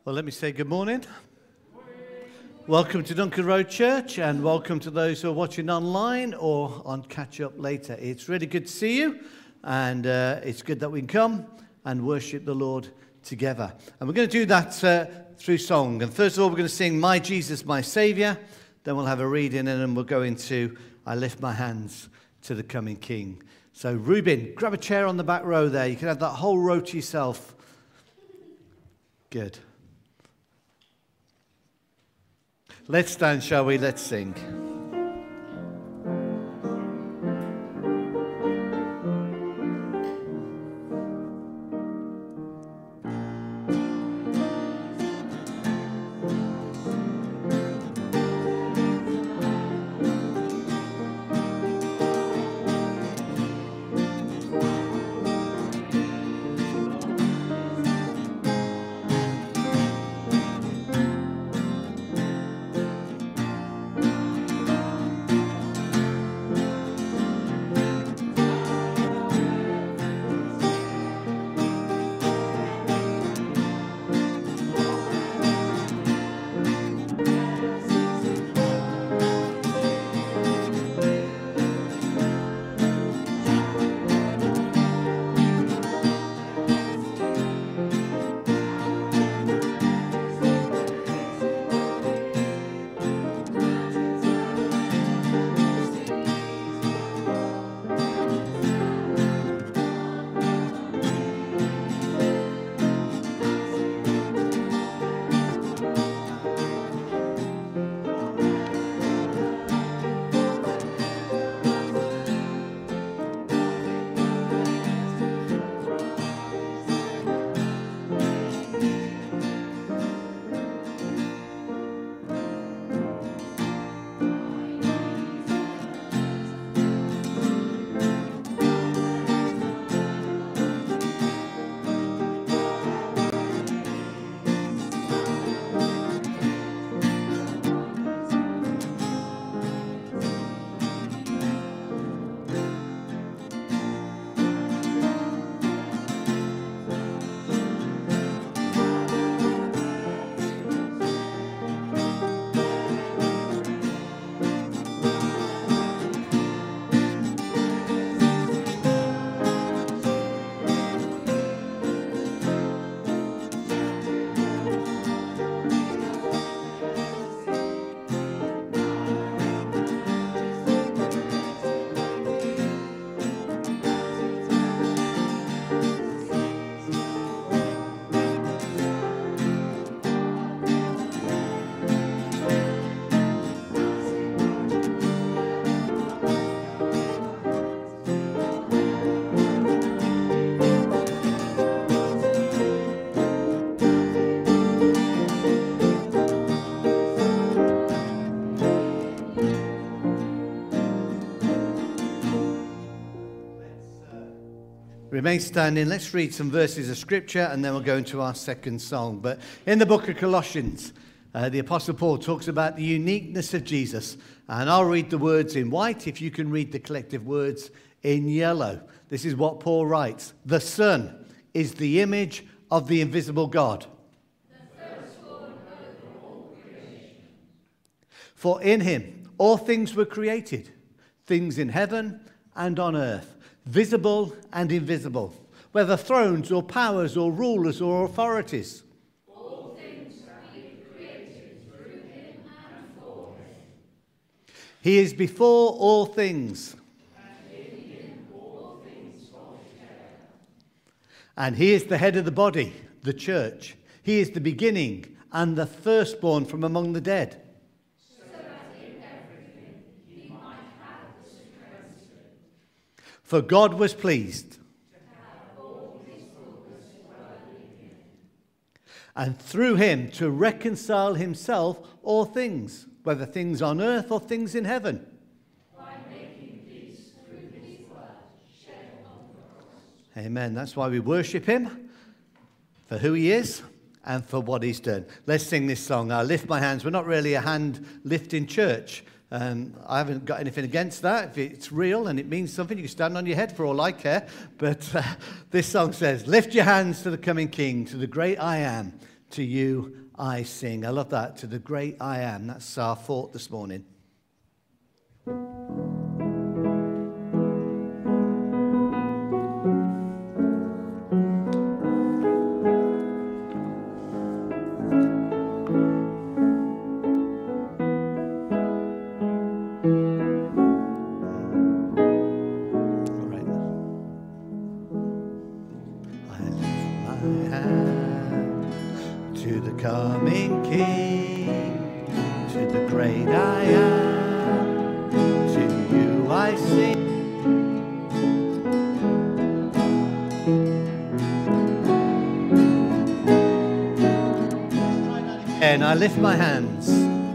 Well, let me say good morning. Welcome to Duncan Road Church, and welcome to those who are watching online or on catch-up later. It's really good to see you, and it's good that we can come and worship the Lord together. And we're going to do that through song. And first of all, we're going to sing My Jesus, My Saviour. Then we'll have a reading, and then we'll go into I Lift My Hands to the Coming King. So, Reuben, grab a chair on the back row there. You can have that whole row to yourself. Good. Let's stand, shall we? Let's sing. Remain standing. Let's read some verses of Scripture, and then we'll go into our second song. But in the book of Colossians, the Apostle Paul talks about the uniqueness of Jesus. And I'll read the words in white if you can read the collective words in yellow. This is what Paul writes. The Son is the image of the invisible God. The firstborn over all creation. For in him all things were created, things in heaven and on earth, visible and invisible, whether thrones or powers or rulers or authorities. All things have been created through him and for him. He is before all things. And in him all things hold together. And he is the head of the body, the church. He is the beginning and the firstborn from among the dead. For God was pleased, and through him to reconcile himself all things, whether things on earth or things in heaven. By making peace through his blood shed on the cross. Amen. That's why we worship him, for who he is and for what he's done. Let's sing this song. I lift my hands. We're not really a hand-lifting church. I haven't got anything against that. If it's real and it means something, you can stand on your head for all I care. But this song says, lift your hands to the coming King, to the great I am. to you I sing. I love that. To the great I am. That's our thought this morning. Coming King, to the great I am, to you I sing. And I lift my hands.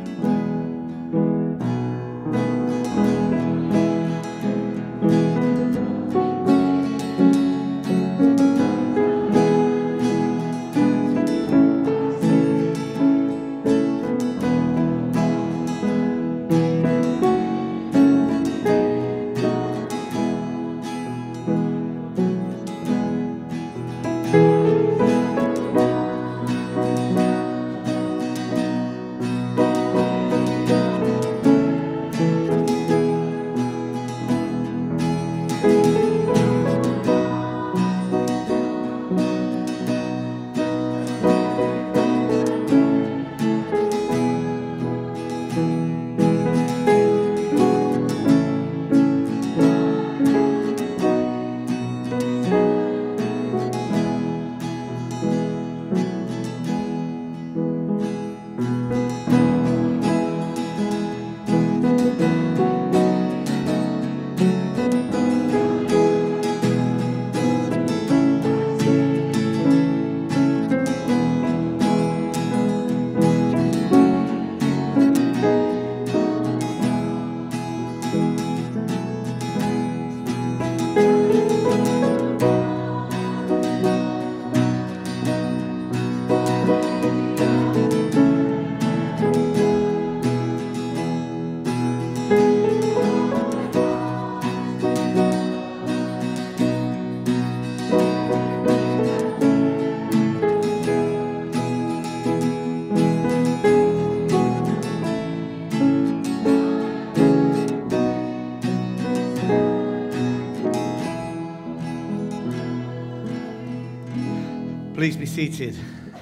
Please be seated.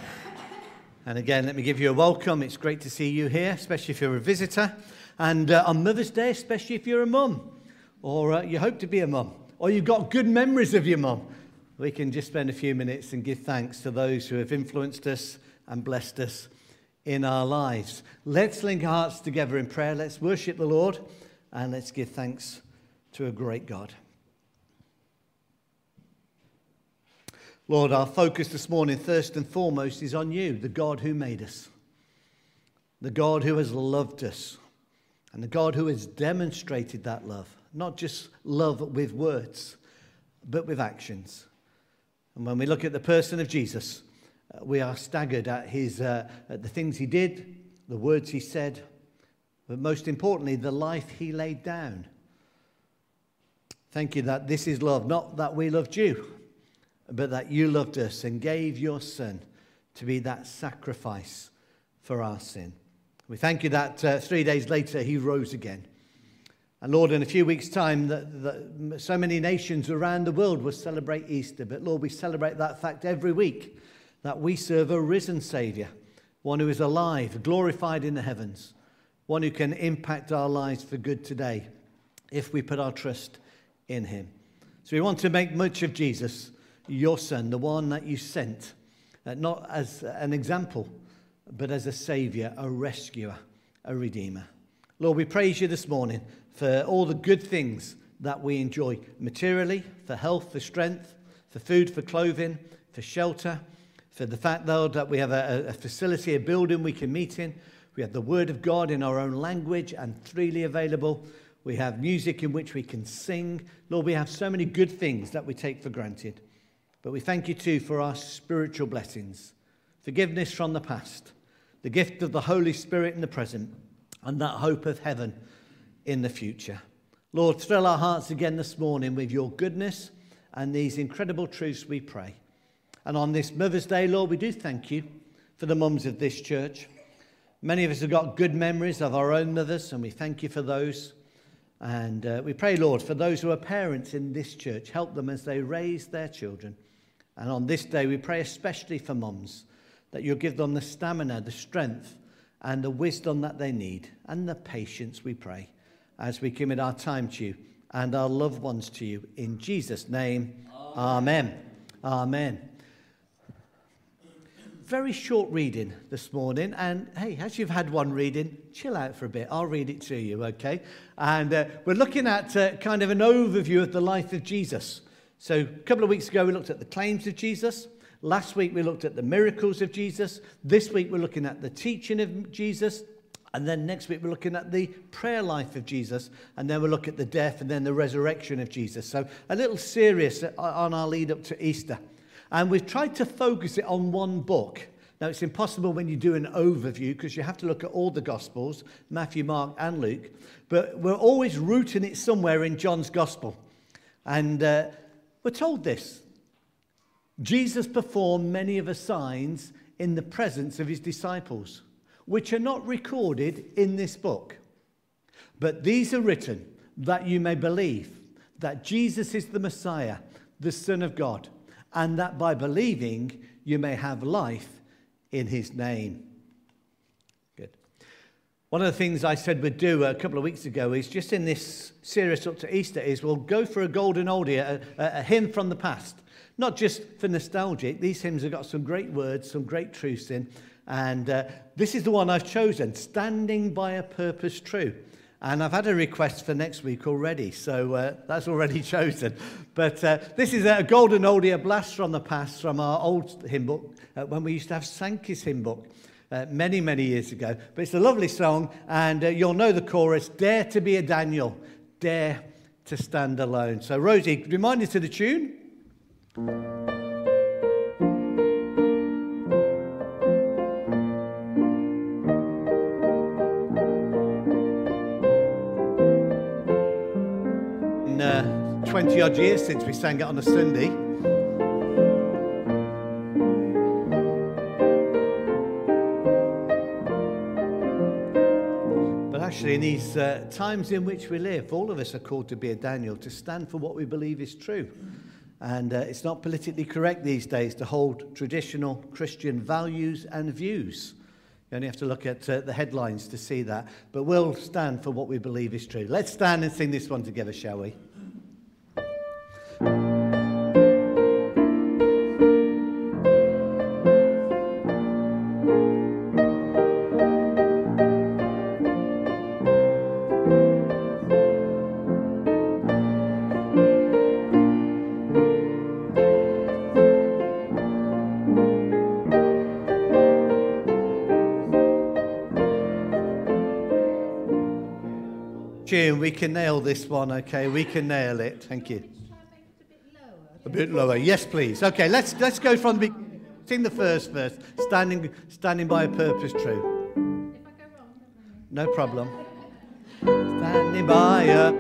And again, let me give you a welcome. It's great to see you here, especially if you're a visitor. And on Mother's Day, especially if you're a mum, or you hope to be a mum, or you've got good memories of your mum. We can just spend a few minutes and give thanks to those who have influenced us and blessed us in our lives. Let's link our hearts together in prayer. Let's worship the Lord, and let's give thanks to a great God. Lord, our focus this morning, first and foremost, is on you, the God who made us, the God who has loved us, and the God who has demonstrated that love, not just love with words, but with actions. And when we look at the person of Jesus, we are staggered at at the things he did, the words he said, but most importantly, the life he laid down. Thank you that this is love, not that we loved you, but that you loved us and gave your Son to be that sacrifice for our sin. We thank you that 3 days later he rose again. And Lord, in a few weeks' time, so many nations around the world will celebrate Easter. But Lord, we celebrate that fact every week, that we serve a risen Saviour, one who is alive, glorified in the heavens, one who can impact our lives for good today if we put our trust in him. So we want to make much of Jesus, your Son, the one that you sent, not as an example, but as a Saviour, a rescuer, a Redeemer. Lord, we praise you this morning for all the good things that we enjoy materially, for health, for strength, for food, for clothing, for shelter, for the fact, Lord, that we have a facility, a building we can meet in. We have the Word of God in our own language and freely available. We have music in which we can sing. Lord, we have so many good things that we take for granted. But we thank you too for our spiritual blessings, forgiveness from the past, the gift of the Holy Spirit in the present, and that hope of heaven in the future. Lord, thrill our hearts again this morning with your goodness and these incredible truths, we pray. And on this Mother's Day, Lord, we do thank you for the mums of this church. Many of us have got good memories of our own mothers, and we thank you for those. And we pray, Lord, for those who are parents in this church, help them as they raise their children. And on this day, we pray especially for mums, that you'll give them the stamina, the strength, and the wisdom that they need, and the patience, we pray, as we commit our time to you and our loved ones to you. In Jesus' name, amen. Amen. Very short reading this morning, and hey, as you've had one reading, chill out for a bit. I'll read it to you, okay? And we're looking at kind of an overview of the life of Jesus. So a couple of weeks ago, we looked at the claims of Jesus. Last week, we looked at the miracles of Jesus. This week, we're looking at the teaching of Jesus. And then next week, we're looking at the prayer life of Jesus. And then we'll look at the death and then the resurrection of Jesus. So a little series on our lead up to Easter. And we've tried to focus it on one book. Now, it's impossible when you do an overview because you have to look at all the Gospels, Matthew, Mark, and Luke. But we're always rooting it somewhere in John's Gospel. And we're told this. Jesus performed many of the signs in the presence of his disciples, which are not recorded in this book. But these are written that you may believe that Jesus is the Messiah, the Son of God, and that by believing you may have life in his name. Good. One of the things I said we'd do a couple of weeks ago is just in this series up to Easter is we'll go for a golden oldie, a hymn from the past. Not just for nostalgic. These hymns have got some great words, some great truths in. And this is the one I've chosen, Standing by a Purpose True. And I've had a request for next week already, so that's already chosen. But this is a golden oldie, a blast from the past from our old hymn book, when we used to have Sankey's hymn book many, many years ago. But it's a lovely song, and you'll know the chorus, Dare to be a Daniel, dare to stand alone. So Rosie, remind us of the tune. In 20 odd years since we sang it on a Sunday. But actually in these times in which we live, all of us are called to be a Daniel, to stand for what we believe is true. And it's not politically correct these days to hold traditional Christian values and views. You only have to look at the headlines to see that. But we'll stand for what we believe is true. Let's stand and sing this one together, shall we? We can nail this one, okay? We can nail it. Thank you. A bit lower. Yes, please. Okay, let's go from the beginning. Sing the first verse. Standing by a purpose true. If I go wrong, no problem. Standing by a...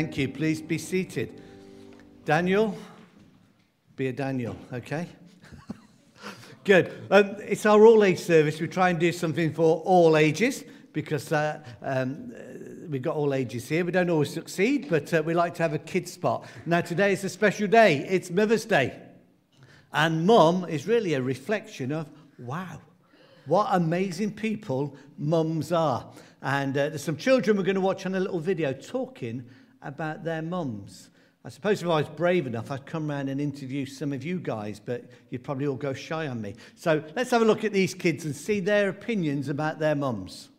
Thank you. Please be seated. Daniel, be a Daniel, okay? Good. It's our all-age service. We try and do something for all ages because we've got all ages here. We don't always succeed, but we like to have a kids spot. Now, today is a special day. It's Mother's Day. And Mum is really a reflection of, wow, what amazing people mums are. And there's some children we're going to watch on a little video talking about their mums. I suppose if I was brave enough, I'd come around and interview some of you guys, but you'd probably all go shy on me. So let's have a look at these kids and see their opinions about their mums.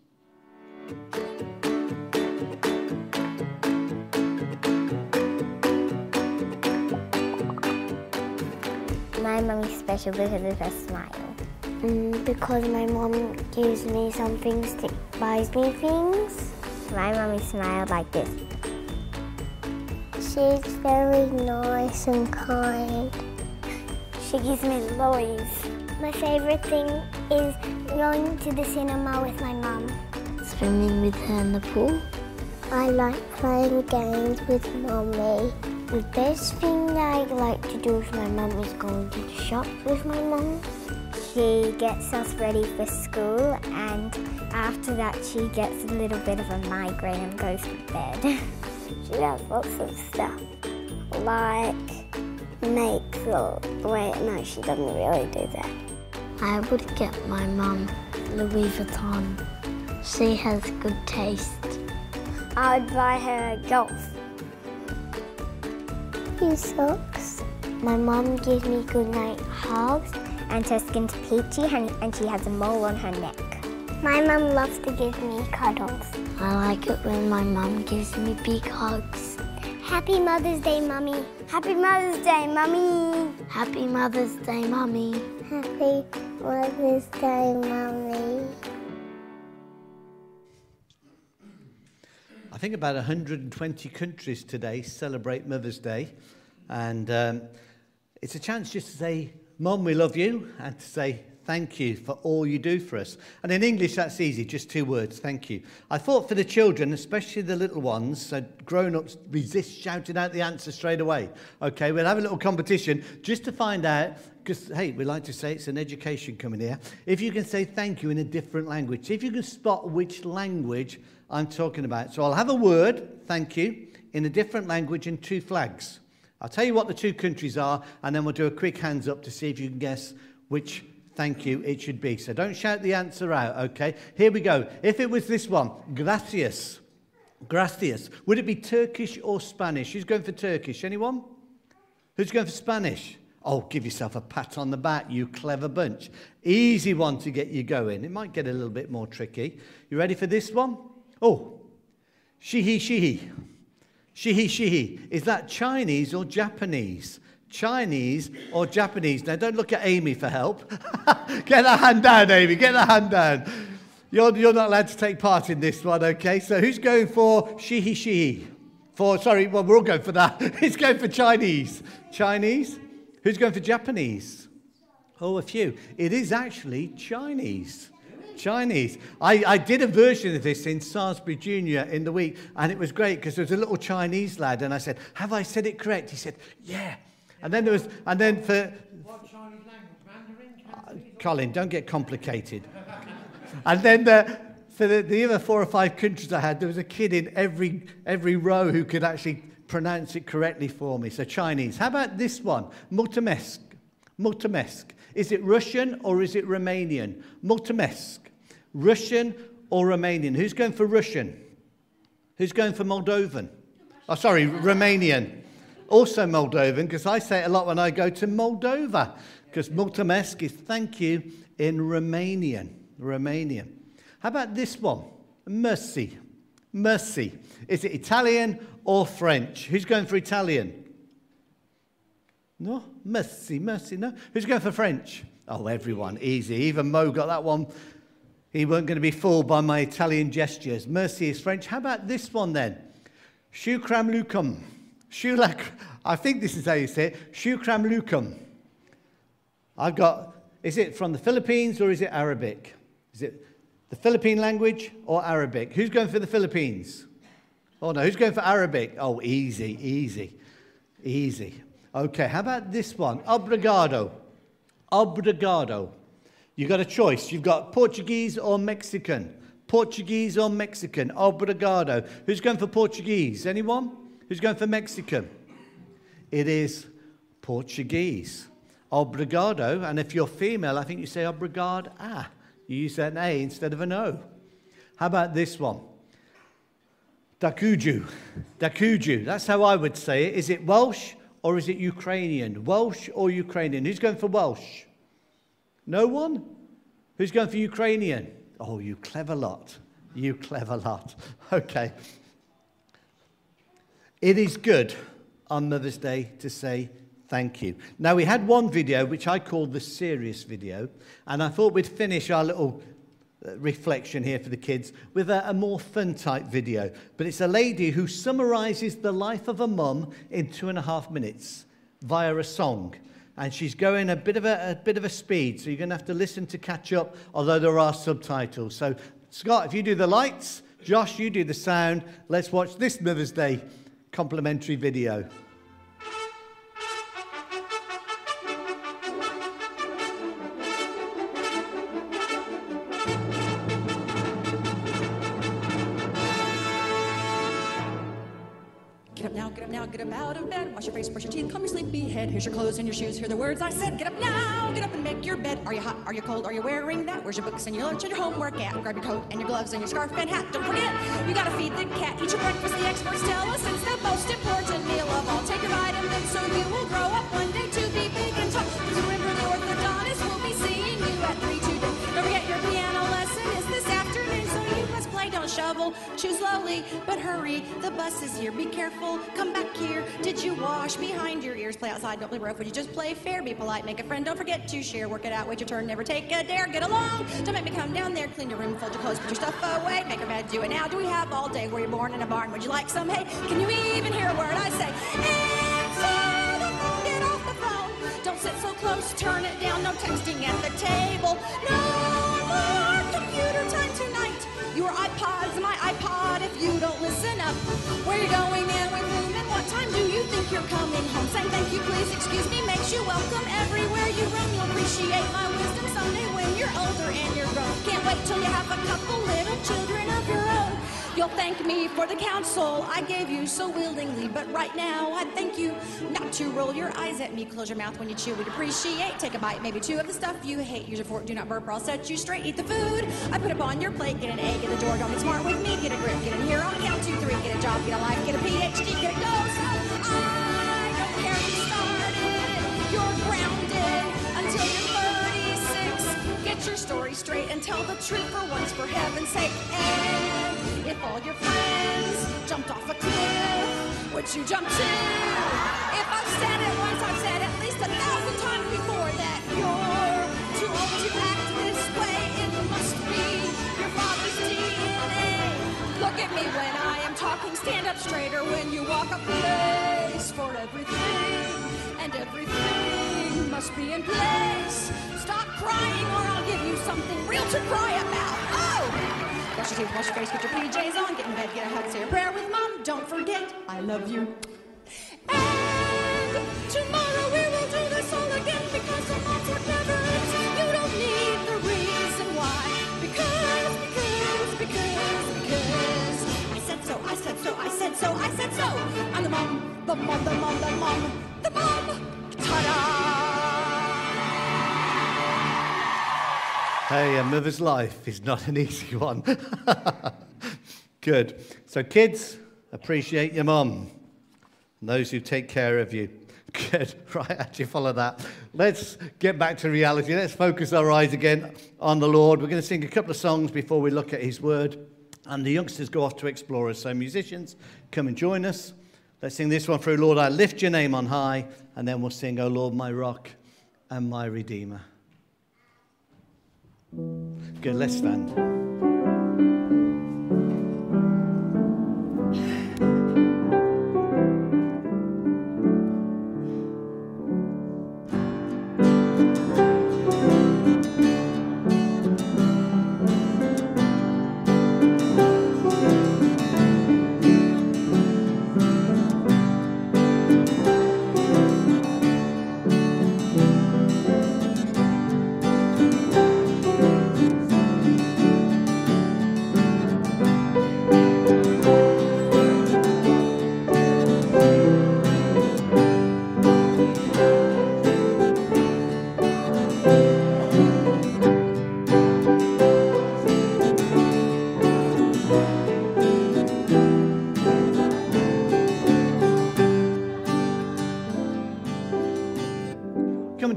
My mum is special because of her smile. Because my mum gives me some things, buys me things. My mum smiles like this. She's very nice and kind. She gives me lollies. My favourite thing is going to the cinema with my mum. Swimming with her in the pool. I like playing games with Mummy. The best thing that I like to do with my mum is going to the shop with my mum. She gets us ready for school, and after that she gets a little bit of a migraine and goes to bed. She does lots of stuff, like makes no, she doesn't really do that. I would get my mum Louis Vuitton. She has good taste. I would buy her a golf. Few socks. My mum gives me goodnight hugs, and her skin's peachy and she has a mole on her neck. My mum loves to give me cuddles. I like it when my mum gives me big hugs. Happy Mother's Day, Mummy. Happy Mother's Day, Mummy. Happy Mother's Day, Mummy. Happy Mother's Day, Mummy. I think about 120 countries today celebrate Mother's Day. And it's a chance just to say, Mum, we love you, and to say thank you for all you do for us. And in English, that's easy, just 2 words, thank you. I thought for the children, especially the little ones, so grown-ups resist shouting out the answer straight away. Okay, we'll have a little competition just to find out, because, hey, we like to say it's an education coming here, if you can say thank you in a different language. See if you can spot which language I'm talking about. So I'll have a word, thank you, in a different language and 2 flags. I'll tell you what the 2 countries are, and then we'll do a quick hands up to see if you can guess which thank you it should be. So don't shout the answer out, okay? Here we go. If it was this one, gracias. Gracias. Would it be Turkish or Spanish? Who's going for Turkish? Anyone? Who's going for Spanish? Oh, give yourself a pat on the back, you clever bunch. Easy one to get you going. It might get a little bit more tricky. You ready for this one? Oh, shihi shihi. Shihi shihi. Is that Chinese or Japanese? Chinese or Japanese? Now, don't look at Amy for help. Get that hand down, Amy. Get that hand down. You're not allowed to take part in this one, okay? So who's going for shihi shihi? Well, we're all going for that. Who's going for Chinese? Chinese? Who's going for Japanese? Oh, a few. It is actually Chinese. Chinese. I did a version of this in Salisbury Junior in the week, and it was great because there was a little Chinese lad, and I said, "Have I said it correct?" He said, "Yeah." And then for what Chinese language? Mandarin? Colin, don't get complicated. And then for the other 4 or 5 countries I had, there was a kid in every row who could actually pronounce it correctly for me. So Chinese. How about this one? Mulțumesc. Mulțumesc. Is it Russian or is it Romanian? Mulțumesc. Russian or Romanian? Who's going for Russian? Who's going for Moldovan? Oh, sorry, Romanian. Also Moldovan, because I say it a lot when I go to Moldova, because mulțumesc is thank you in Romanian. Romanian. How about this one? Merci. Merci. Is it Italian or French? Who's going for Italian? No? Merci, merci, no? Who's going for French? Oh, everyone. Easy. Even Mo got that one. He weren't going to be fooled by my Italian gestures. Merci is French. How about this one then? Shukram lukum. I think this is how you say it. Shukram lukum. I've got, is it from the Philippines or is it Arabic? Is it the Philippine language or Arabic? Who's going for the Philippines? Oh, no. Who's going for Arabic? Oh, easy, easy, easy. Okay, how about this one? Obrigado. Obrigado. You've got a choice. You've got Portuguese or Mexican. Portuguese or Mexican. Obrigado. Who's going for Portuguese? Anyone? Who's going for Mexican? It is Portuguese. Obrigado. And if you're female, I think you say obrigada. You use an A instead of an O. How about this one? Dakuju. Dakuju. That's how I would say it. Is it Welsh or is it Ukrainian? Welsh or Ukrainian? Who's going for Welsh? No one? Who's going for Ukrainian? Oh, you clever lot. You clever lot. Okay. It is good on Mother's Day to say thank you. Now, we had one video, which I called the serious video, and I thought we'd finish our little reflection here for the kids with a more fun type video. But it's a lady who summarizes the life of a mum in 2.5 minutes via a song. And she's going a bit of a speed, so you're going to have to listen to catch up, although there are subtitles. So, Scott, if you do the lights, Josh, you do the sound. Let's watch this Mother's Day complimentary video. Get up out of bed, wash your face, brush your teeth, comb your sleepy head. Here's your clothes and your shoes, hear the words I said. Get up now, get up and make your bed. Are you hot, are you cold, are you wearing that? Where's your books and your lunch and your homework at? Grab your coat and your gloves and your scarf and hat. Don't forget, you gotta feed the cat, eat your breakfast. The experts tell us it's the most important meal of all. Take your vitamins so you will grow up one day to be big and tall. Just remember the orthodontist will be seeing you at 3 today. Don't forget your piano lesson is this afternoon, so you must play, don't shovel. Choose slowly, but hurry, the bus is here. Be careful, come back here. Did you wash behind your ears? Play outside, don't play rough. Would you just play fair? Be polite, make a friend. Don't forget to share. Work it out, wait your turn, never take a dare. Get along, don't make me come down there. Clean your room, fold your clothes, put your stuff away. Make your bed, do it now. Do we have all day? Were you born in a barn? Would you like some hay? Can you even hear a word I say? Answer the phone, get off the phone. Don't sit so close, turn it down. No texting at the table. No more computer time tonight. Your iPod's my iPod if you don't listen up. Where you going and with whom and what time do you think you're coming home? Saying thank you, please, excuse me, makes you welcome everywhere you roam. You'll appreciate my wisdom someday when you're older and you're grown. Can't wait till you have a couple little children of your own. You'll thank me for the counsel I gave you so willingly, but right now I thank you not to roll your eyes at me. Close your mouth when you chew. We'd appreciate. Take a bite, maybe 2 of the stuff you hate. Use your fork, do not burp, or I'll set you straight. Eat the food I put up on your plate. Get an egg at the door. Don't get smart with me. Get a grip. Get in here on count 2, 3. Get a job. Get a life. Get a PhD. Get a go. I don't care who started. You're grounded until you're 36. Get your story straight and tell the truth for once, for heaven's sake. And if all your friends jumped off a cliff, would you jump too? If I've said it once, I've said at least 1,000 times before that you're too old to act this way. It must be your father's DNA. Look at me when I am talking, stand up straighter when you walk. A place for everything, and everything must be in place. Stop crying or I'll give you something real to cry about. Oh! Wash your teeth, wash your face, get your PJs on, get in bed, get a hug, say a prayer with Mom. Don't forget, I love you. And tomorrow we will do this all again because the moms work never ends. You don't need the reason why. Because I said so, I said so, I said so, I said so. I'm the mom, the mom, the mom, the mom, the mom. Ta-da! Hey, a mother's life is not an easy one. Good. So kids, appreciate your mum and those who take care of you. Good. Right, actually follow that. Let's get back to reality. Let's focus our eyes again on the Lord. We're going to sing a couple of songs before we look at his word. And the youngsters go off to explore us. So musicians, come and join us. Let's sing this one through. Lord, I lift your name on high. And then we'll sing, O Lord, my rock and my redeemer. Good, let's stand.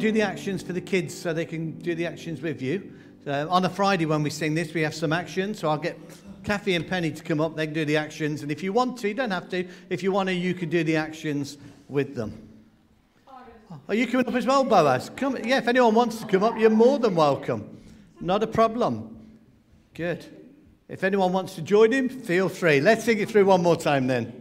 do the actions for the kids so they can do the actions with you. On a Friday when we sing this, we have some actions. So I'll get Kathy and Penny to come up. They can do the actions. And if you want to, you don't have to. If you want to, you can do the actions with them. Are you coming up as well, Boaz? Come. Yeah, if anyone wants to come up, you're more than welcome. Not a problem. Good. If anyone wants to join him, feel free. Let's sing it through one more time then.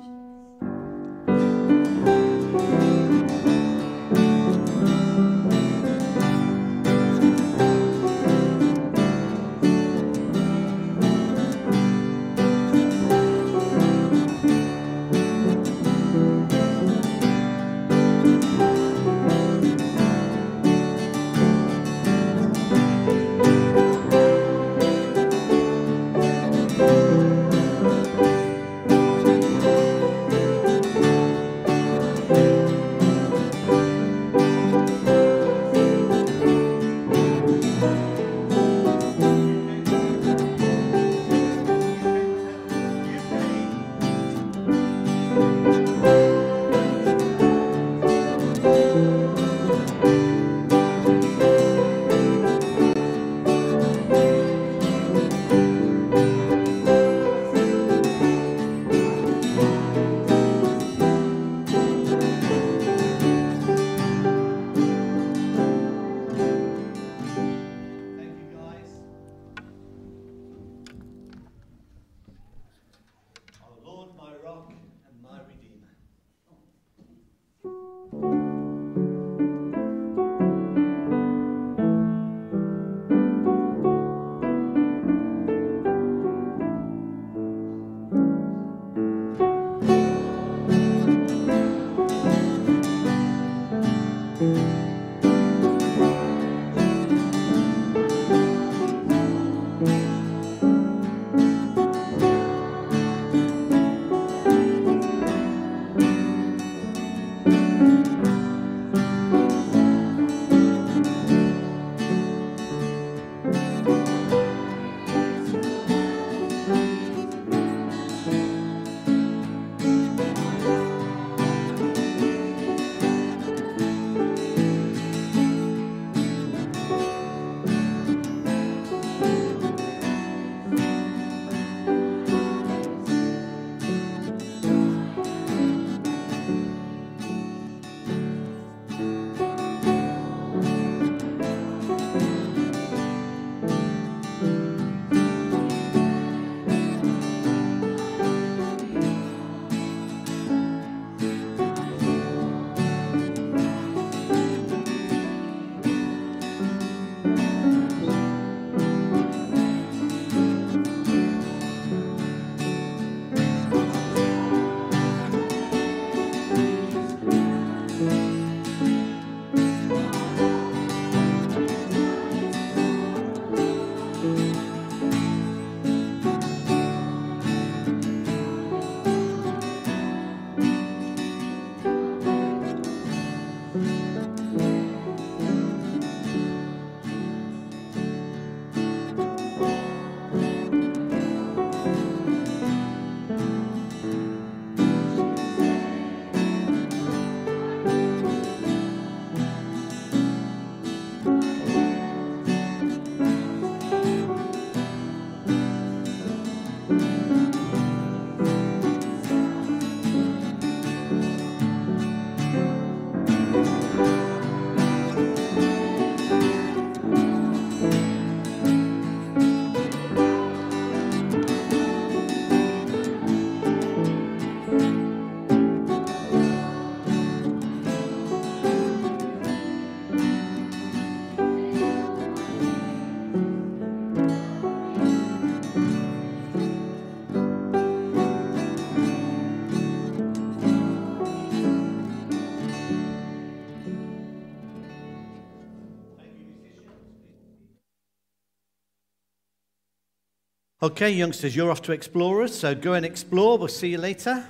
Okay, youngsters, you're off to Explorers, so go and explore. We'll see you later.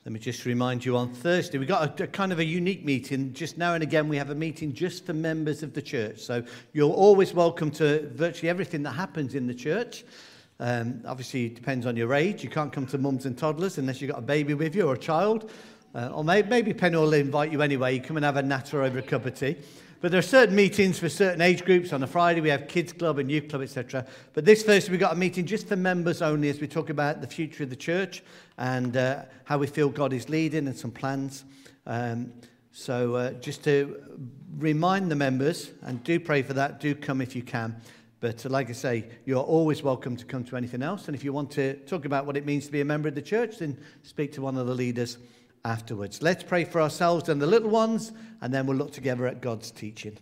Let me just remind you, on Thursday, we got a kind of a unique meeting. Just now and again, we have a meeting just for members of the church. So you're always welcome to virtually everything that happens in the church. Obviously, it depends on your age. You can't come to mums and toddlers unless you've got a baby with you or a child. Or maybe Penny will invite you anyway. You come and have a natter over a cup of tea. But there are certain meetings for certain age groups. On a Friday, we have kids club and youth club, etc. But this Thursday, we've got a meeting just for members only as we talk about the future of the church and how we feel God is leading and some plans. So just to remind the members, and do pray for that, do come if you can. But like I say, you're always welcome to come to anything else. And if you want to talk about what it means to be a member of the church, then speak to one of the leaders afterwards. Let's pray for ourselves and the little ones, and then we'll look together at God's teaching.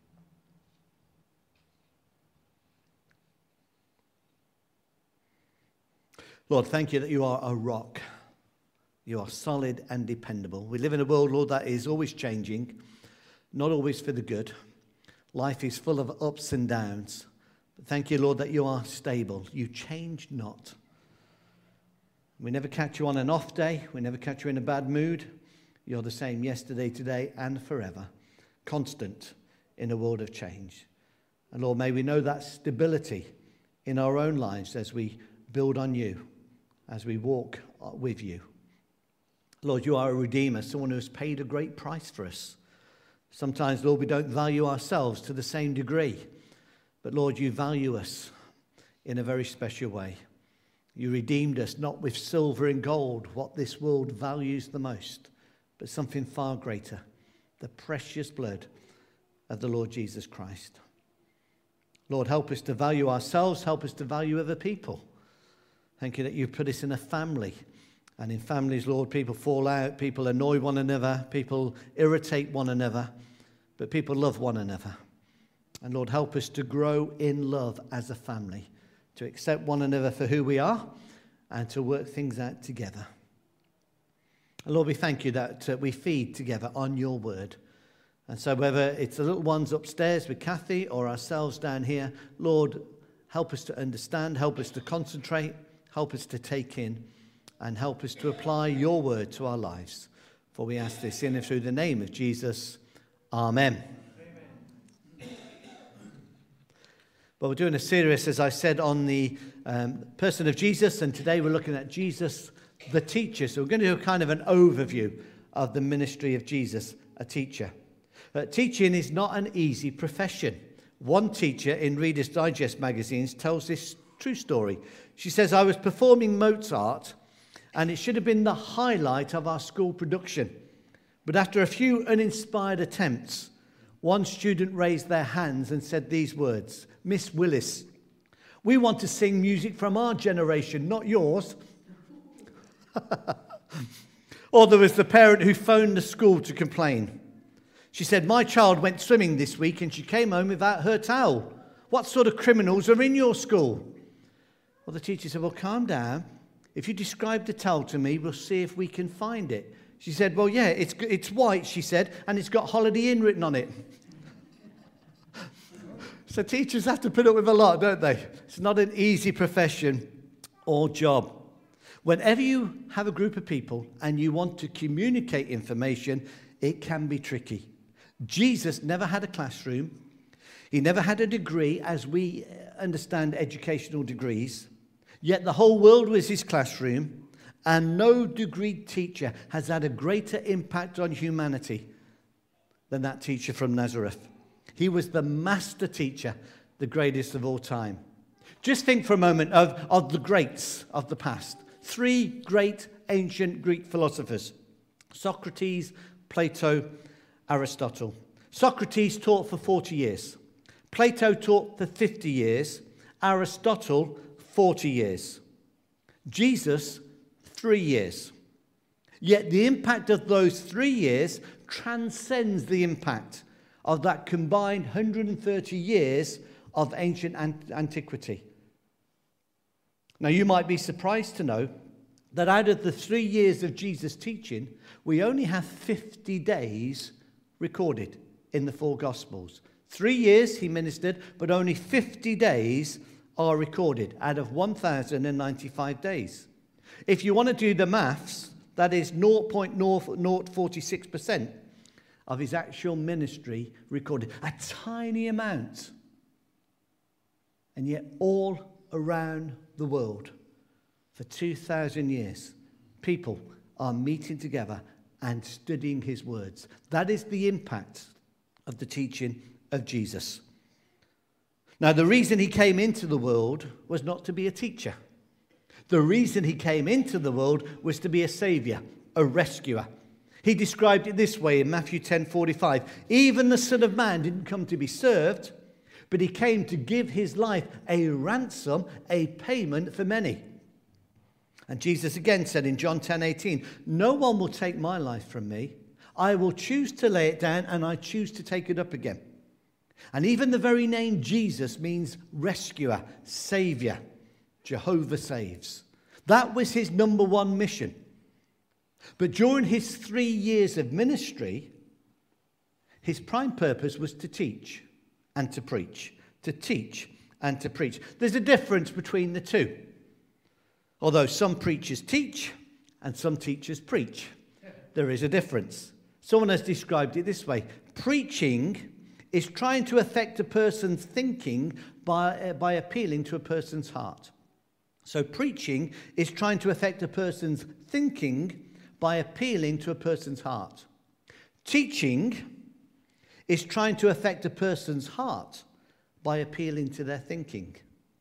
Lord, thank you that you are a rock. You are solid and dependable. We live in a world, Lord, that is always changing, not always for the good. Life is full of ups and downs. But thank you, Lord, that you are stable. You change not. We never catch you on an off day. We never catch you in a bad mood. You're the same yesterday, today, and forever. Constant in a world of change. And Lord, may we know that stability in our own lives as we build on you, as we walk with you. Lord, you are a redeemer, someone who has paid a great price for us. Sometimes, Lord, we don't value ourselves to the same degree. But Lord, you value us in a very special way. You redeemed us not with silver and gold, what this world values the most, but something far greater, the precious blood of the Lord Jesus Christ. Lord, help us to value ourselves, help us to value other people. Thank you that you've put us in a family. And in families, Lord, people fall out, people annoy one another, people irritate one another, but people love one another. And Lord, help us to grow in love as a family, to accept one another for who we are, and to work things out together. And Lord, we thank you that we feed together on your word. And so whether it's the little ones upstairs with Kathy or ourselves down here, Lord, help us to understand, help us to concentrate, help us to take in, and help us to apply your word to our lives. For we ask this in and through the name of Jesus. Amen. Well, we're doing a series, as I said, on the person of Jesus, and today we're looking at Jesus, the teacher. So we're going to do kind of an overview of the ministry of Jesus, a teacher. Teaching is not an easy profession. One teacher in Reader's Digest magazines tells this true story. She says, I was performing Mozart, and it should have been the highlight of our school production. But after a few uninspired attempts, one student raised their hands and said these words, Miss Willis, we want to sing music from our generation, not yours. Or there was the parent who phoned the school to complain. She said, my child went swimming this week and she came home without her towel. What sort of criminals are in your school? Well, the teacher said, well, calm down. If you describe the towel to me, we'll see if we can find it. She said, well, yeah, it's white, she said, and it's got Holiday Inn written on it. So teachers have to put up with a lot, don't they? It's not an easy profession or job. Whenever you have a group of people and you want to communicate information, it can be tricky. Jesus never had a classroom. He never had a degree as we understand educational degrees. Yet the whole world was his classroom, and no degreed teacher has had a greater impact on humanity than that teacher from Nazareth. He was the master teacher, the greatest of all time. Just think for a moment of the greats of the past. 3 great ancient Greek philosophers, Socrates, Plato, Aristotle. Socrates taught for 40 years. Plato taught for 50 years. Aristotle, 40 years. Jesus, 3 years. Yet the impact of those 3 years transcends the impact of that combined 130 years of ancient antiquity. Now, you might be surprised to know that out of the 3 years of Jesus' teaching, we only have 50 days recorded in the 4 Gospels. 3 years he ministered, but only 50 days are recorded out of 1,095 days. If you want to do the maths, That is 0.046% of his actual ministry recorded. A tiny amount. And yet all around the world, for 2,000 years, people are meeting together and studying his words. That is the impact of the teaching of Jesus. Now, the reason he came into the world was not to be a teacher. The reason he came into the world was to be a savior, a rescuer. He described it this way in Matthew 10:45. Even the Son of Man didn't come to be served, but he came to give his life a ransom, a payment for many. And Jesus again said in John 10:18, no one will take my life from me. I will choose to lay it down, and I choose to take it up again. And even the very name Jesus means rescuer, savior. Jehovah saves. That was his number one mission. But during his 3 years of ministry, his prime purpose was to teach and to preach. To teach and to preach. There's a difference between the two. Although some preachers teach and some teachers preach, there is a difference. Someone has described it this way. Preaching is trying to affect a person's thinking by appealing to a person's heart. So preaching is trying to affect a person's thinking by appealing to a person's heart. Teaching is trying to affect a person's heart by appealing to their thinking.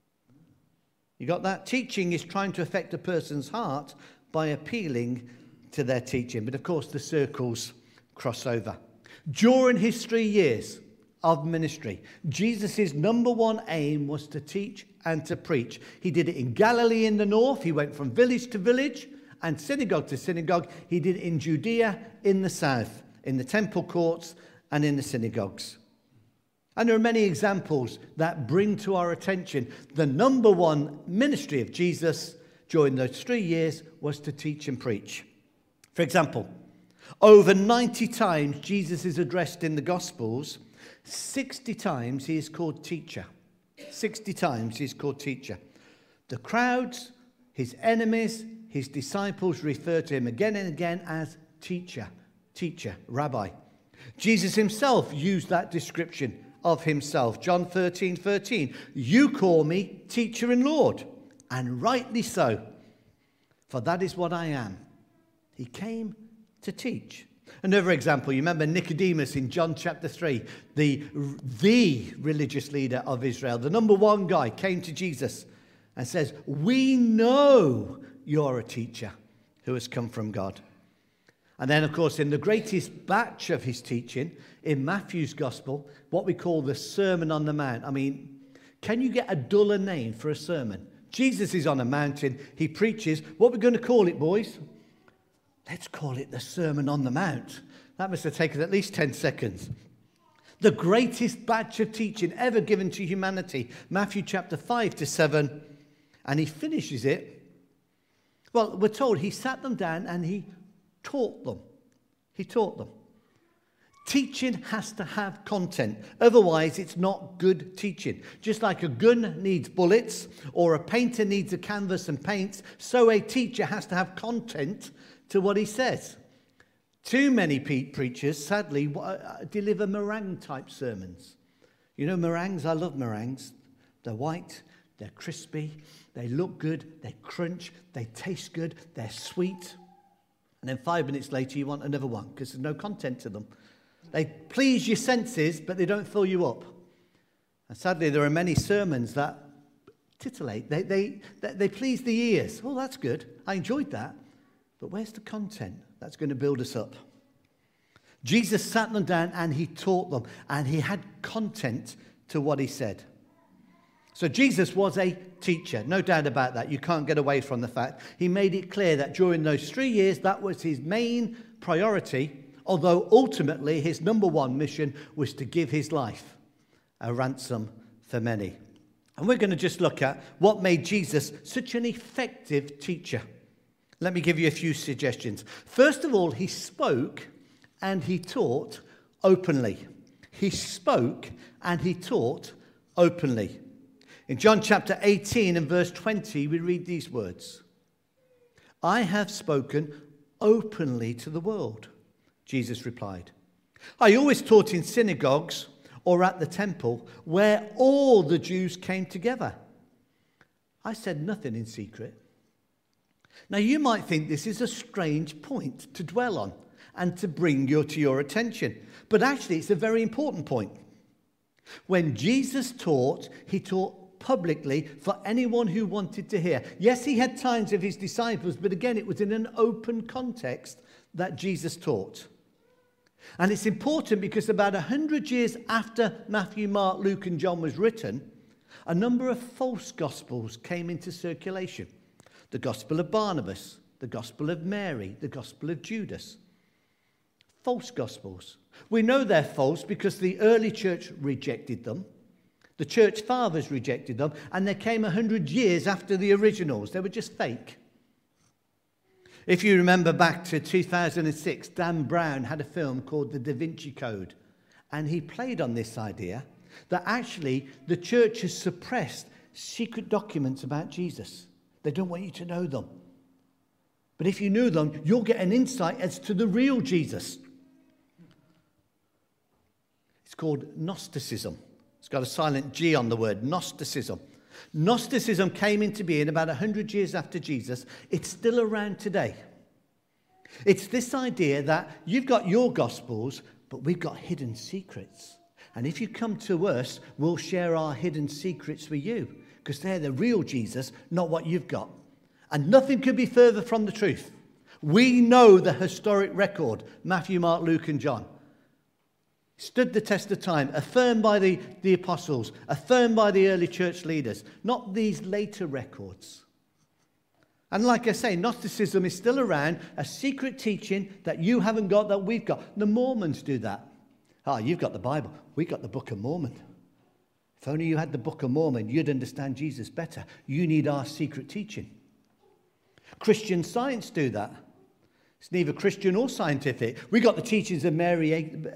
You got that? Teaching is trying to affect a person's heart by appealing to their teaching. But of course, the circles cross over. During his 3 years of ministry, Jesus' number one aim was to teach and to preach. He did it in Galilee in the north. He went from village to village and synagogue to synagogue. He did it in Judea in the south, in the temple courts and in the synagogues. And there are many examples that bring to our attention the number one ministry of Jesus during those 3 years was to teach and preach. For example, over 90 times Jesus is addressed in the Gospels. 60 times he is called teacher. 60 times he is called teacher. The crowds, his enemies, his disciples refer to him again and again as teacher, rabbi. Jesus himself used that description of himself. John 13:13. You call me teacher and Lord, and rightly so, for that is what I am. He came to teach. Another example, you remember Nicodemus in John chapter 3, the religious leader of Israel, the number one guy, came to Jesus and says, we know you're a teacher who has come from God. And then, of course, in the greatest batch of his teaching, in Matthew's Gospel, what we call the Sermon on the Mount. I mean, can you get a duller name for a sermon? Jesus is on a mountain, he preaches. What are we going to call it, boys? Let's call it the Sermon on the Mount. That must have taken at least 10 seconds. The greatest batch of teaching ever given to humanity. Matthew chapter 5 to 7. And he finishes it. Well, we're told he sat them down and he taught them. He taught them. Teaching has to have content. Otherwise, it's not good teaching. Just like a gun needs bullets or a painter needs a canvas and paints, so a teacher has to have content to what he says. Too many preachers, sadly, deliver meringue-type sermons. You know meringues? I love meringues. They're white, they're crispy, they look good, they crunch, they taste good, they're sweet. And then 5 minutes later, you want another one because there's no content to them. They please your senses, but they don't fill you up. And sadly, there are many sermons that titillate. They please the ears. Oh, that's good. I enjoyed that. But where's the content that's going to build us up? Jesus sat them down and he taught them. And he had content to what he said. So Jesus was a teacher. No doubt about that. You can't get away from the fact. He made it clear that during those 3 years, that was his main priority. Although ultimately his number one mission was to give his life a ransom for many. And we're going to just look at what made Jesus such an effective teacher. Let me give you a few suggestions. First of all, he spoke and he taught openly. He spoke and he taught openly. In John chapter 18 and verse 20, we read these words. I have spoken openly to the world? Jesus replied, I always taught in synagogues or at the temple where all the Jews came together. I said nothing in secret. Now you might think this is a strange point to dwell on and to bring to your attention, but actually it's a very important point. When Jesus taught, he taught publicly for anyone who wanted to hear. Yes, he had times of his disciples, but again, it was in an open context that Jesus taught. And it's important because about 100 years after Matthew, Mark, Luke, and John was written, a number of false gospels came into circulation. The Gospel of Barnabas, the Gospel of Mary, the Gospel of Judas. False gospels. We know they're false because the early church rejected them. The church fathers rejected them, and they came 100 years after the originals. They were just fake. If you remember back to 2006, Dan Brown had a film called The Da Vinci Code, and he played on this idea that actually the church has suppressed secret documents about Jesus. They don't want you to know them. But if you knew them, you'll get an insight as to the real Jesus. It's called Gnosticism. It's got a silent G on the word, Gnosticism. Gnosticism came into being about 100 years after Jesus. It's still around today. It's this idea that you've got your gospels, but we've got hidden secrets. And if you come to us, we'll share our hidden secrets with you, because they're the real Jesus, not what you've got. And nothing could be further from the truth. We know the historic record, Matthew, Mark, Luke, and John. Stood the test of time, affirmed by the apostles, affirmed by the early church leaders, not these later records. And like I say, Gnosticism is still around, a secret teaching that you haven't got that we've got. The Mormons do that. You've got the Bible. We've got the Book of Mormon. If only you had the Book of Mormon, you'd understand Jesus better. You need our secret teaching. Christian Science do that. It's neither Christian or scientific. We got the teachings of Mary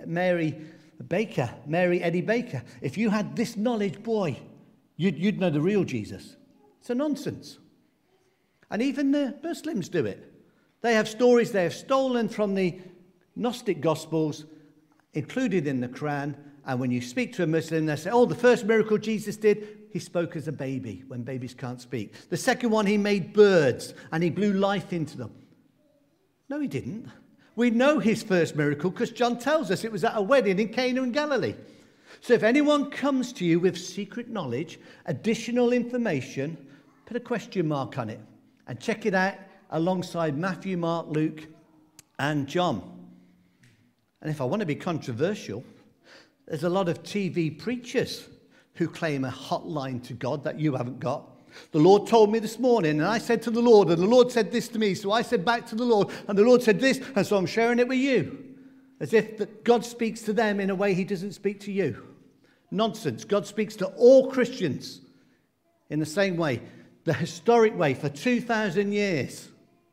Eddy Baker. If you had this knowledge, boy, you'd know the real Jesus. It's a nonsense. And even the Muslims do it. They have stories they have stolen from the Gnostic Gospels, included in the Quran. And when you speak to a Muslim, they say, the first miracle Jesus did, he spoke as a baby when babies can't speak. The second one, he made birds and he blew life into them. No, he didn't. We know his first miracle because John tells us it was at a wedding in Cana in Galilee. So if anyone comes to you with secret knowledge, additional information, put a question mark on it and check it out alongside Matthew, Mark, Luke, and John. And if I want to be controversial, there's a lot of TV preachers who claim a hotline to God that you haven't got. The Lord told me this morning, and I said to the Lord, and the Lord said this to me, so I said back to the Lord, and the Lord said this, and so I'm sharing it with you. As if that God speaks to them in a way he doesn't speak to you. Nonsense. God speaks to all Christians in the same way, the historic way, for 2,000 years.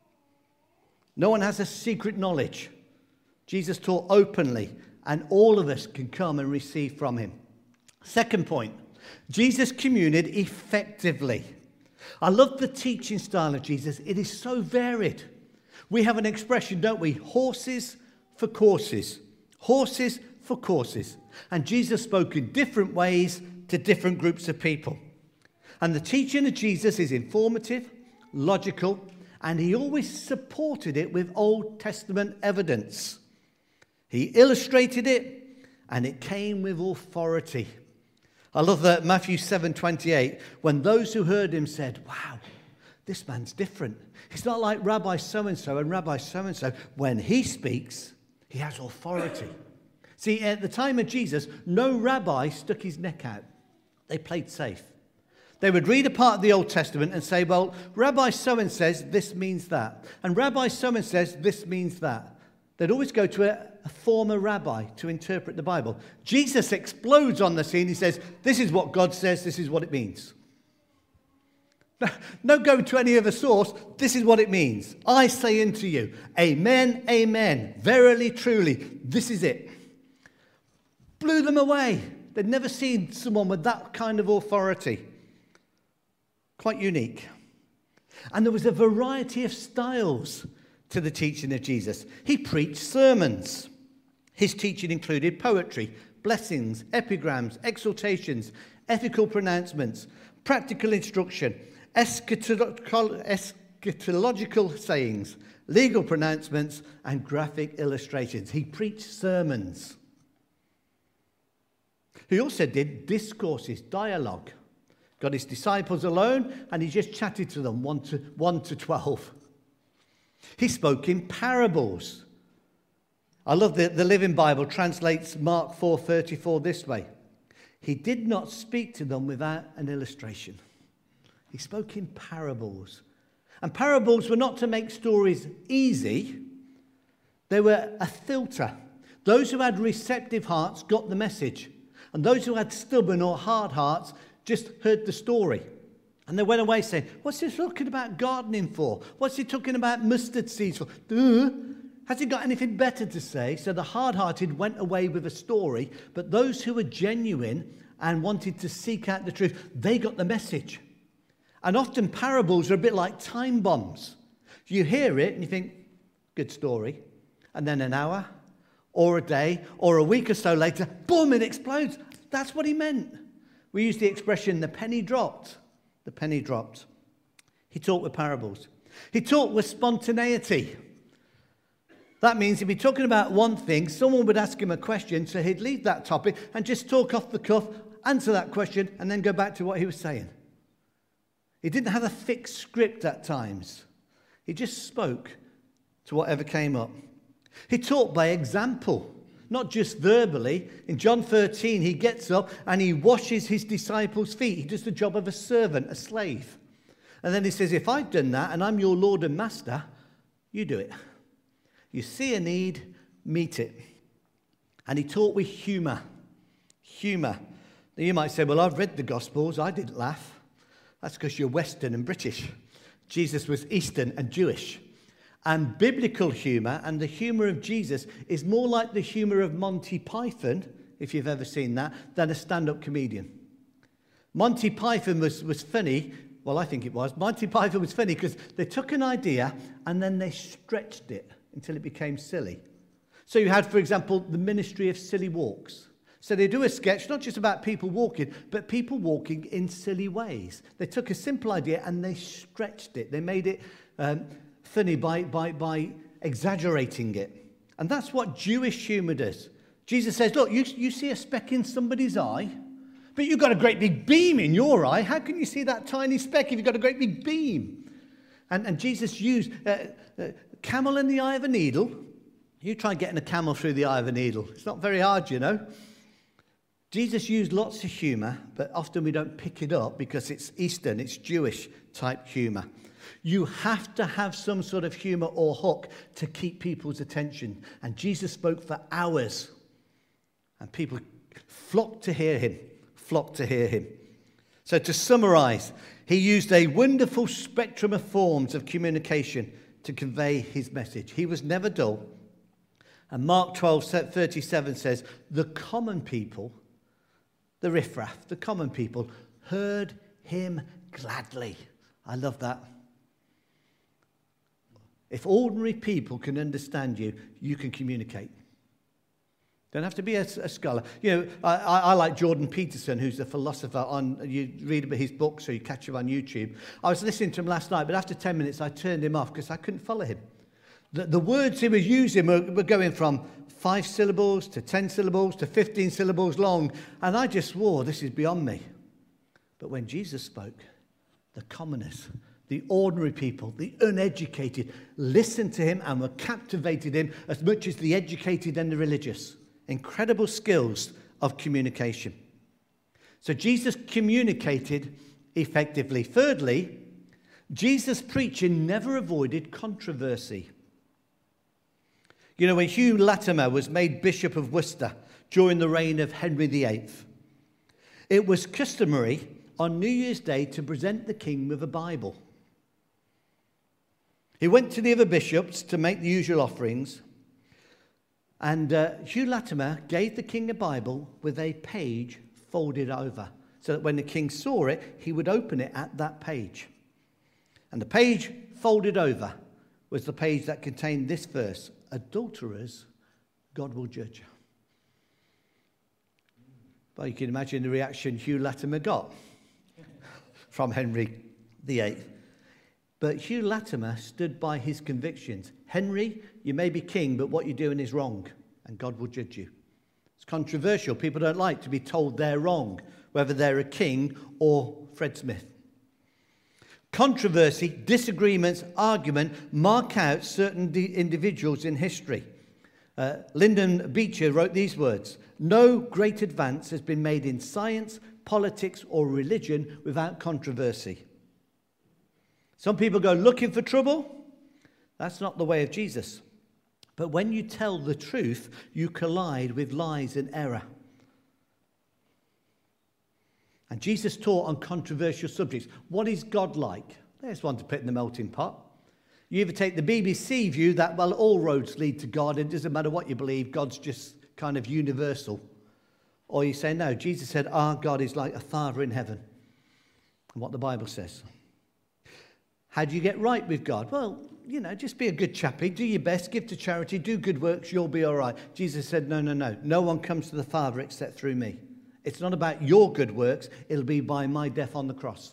No one has a secret knowledge. Jesus taught openly, and all of us can come and receive from him. Second point, Jesus communicated effectively. I love the teaching style of Jesus. It is so varied. We have an expression, don't we? Horses for courses. Horses for courses. And Jesus spoke in different ways to different groups of people. And the teaching of Jesus is informative, logical, and he always supported it with Old Testament evidence. He illustrated it, and it came with authority. I love that Matthew 7:28, when those who heard him said, wow, this man's different. He's not like Rabbi so-and-so and Rabbi so-and-so. When he speaks, he has authority. See, at the time of Jesus, no rabbi stuck his neck out. They played safe. They would read a part of the Old Testament and say, well, Rabbi so-and says this means that. And Rabbi so-and says this means that. They'd always go to a former rabbi to interpret the Bible. Jesus explodes on the scene. He says, this is what God says, this is what it means. No go to any other source. This is what it means. I say unto you, amen, amen, verily, truly, this is it. Blew them away. They'd never seen someone with that kind of authority. Quite unique. And there was a variety of styles to the teaching of Jesus. He preached sermons. His teaching included poetry, blessings, epigrams, exhortations, ethical pronouncements, practical instruction, eschatological sayings, legal pronouncements, and graphic illustrations. He preached sermons. He also did discourses, dialogue. Got his disciples alone, and he just chatted to them, 1 to 12. He spoke in parables. I love the Living Bible translates Mark 4:34 this way. He did not speak to them without an illustration. He spoke in parables. And parables were not to make stories easy. They were a filter. Those who had receptive hearts got the message. And those who had stubborn or hard hearts just heard the story. And they went away saying, what's he talking about gardening for? What's he talking about mustard seeds for? Has he got anything better to say? So the hard-hearted went away with a story, but those who were genuine and wanted to seek out the truth, they got the message. And often parables are a bit like time bombs. You hear it and you think, good story. And then an hour or a day or a week or so later, boom, it explodes. That's what he meant. We use the expression, the penny dropped. The penny dropped. He taught with parables. He taught with spontaneity. That means if he's talking about one thing, someone would ask him a question, so he'd leave that topic and just talk off the cuff, answer that question, and then go back to what he was saying. He didn't have a fixed script at times. He just spoke to whatever came up. He taught by example, not just verbally. In John 13, he gets up and he washes his disciples' feet. He does the job of a servant, a slave. And then he says, if I've done that and I'm your Lord and Master, you do it. You see a need, meet it. And he taught with humour. Humour. Now you might say, well, I've read the Gospels. I didn't laugh. That's because you're Western and British. Jesus was Eastern and Jewish. And biblical humour and the humour of Jesus is more like the humour of Monty Python, if you've ever seen that, than a stand-up comedian. Monty Python was funny. Well, I think it was. Monty Python was funny because they took an idea and then they stretched it until it became silly. So you had, for example, the Ministry of Silly Walks. So they do a sketch, not just about people walking, but people walking in silly ways. They took a simple idea and they stretched it. They made it funny by exaggerating it. And that's what Jewish humour does. Jesus says, look, you see a speck in somebody's eye, but you've got a great big beam in your eye. How can you see that tiny speck if you've got a great big beam? And Jesus used camel in the eye of a needle. You try getting a camel through the eye of a needle. It's not very hard, you know. Jesus used lots of humour, but often we don't pick it up because it's Eastern, it's Jewish type humour. You have to have some sort of humour or hook to keep people's attention. And Jesus spoke for hours. And people flocked to hear him. So to summarise, he used a wonderful spectrum of forms of communication to convey his message. He was never dull. And Mark 12:37 says, the common people, the riffraff, the common people, heard him gladly. I love that. If ordinary people can understand you, you can communicate. Don't have to be a scholar. You know, I like Jordan Peterson, who's a philosopher. You read about his books or you catch him on YouTube. I was listening to him last night, but after 10 minutes, I turned him off because I couldn't follow him. The words he was using were going from 5 syllables to 10 syllables to 15 syllables long. And I just swore, this is beyond me. But when Jesus spoke, the commoners, the ordinary people, the uneducated, listened to him and were captivated him as much as the educated and the religious. Incredible skills of communication. So Jesus communicated effectively. Thirdly, Jesus' preaching never avoided controversy. You know, when Hugh Latimer was made Bishop of Worcester during the reign of Henry VIII, it was customary on New Year's Day to present the king with a Bible. He went to the other bishops to make the usual offerings, and Hugh Latimer gave the king a Bible with a page folded over, so that when the king saw it, he would open it at that page. And the page folded over was the page that contained this verse: adulterers, God will judge. Well, you can imagine the reaction Hugh Latimer got from Henry VIII. But Hugh Latimer stood by his convictions. Henry, you may be king, but what you're doing is wrong, and God will judge you. It's controversial. People don't like to be told they're wrong, whether they're a king or Fred Smith. Controversy, disagreements, argument mark out certain individuals in history. Lyndon Beecher wrote these words: "No great advance has been made in science, politics, or religion without controversy." Some people go looking for trouble. That's not the way of Jesus. But when you tell the truth, you collide with lies and error. And Jesus taught on controversial subjects. What is God like? There's one to put in the melting pot. You either take the BBC view that, well, all roads lead to God, and it doesn't matter what you believe, God's just kind of universal. Or you say, no, Jesus said, our God is like a Father in heaven. And what the Bible says. How do you get right with God? Well, just be a good chappie, do your best, give to charity, do good works, you'll be all right. Jesus said, no. No one comes to the Father except through me. It's not about your good works, it'll be by my death on the cross.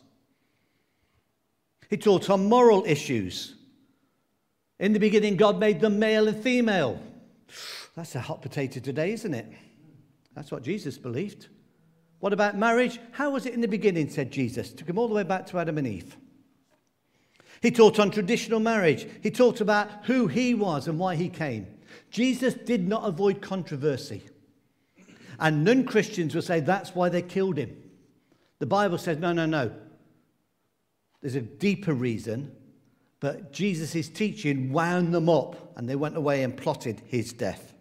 He taught on moral issues. In the beginning, God made them male and female. That's a hot potato today, isn't it? That's what Jesus believed. What about marriage? How was it in the beginning, said Jesus? Took him all the way back to Adam and Eve. He taught on traditional marriage. He taught about who he was and why he came. Jesus did not avoid controversy. And non-Christians will say that's why they killed him. The Bible says, no. There's a deeper reason, but Jesus' teaching wound them up, and they went away and plotted his death.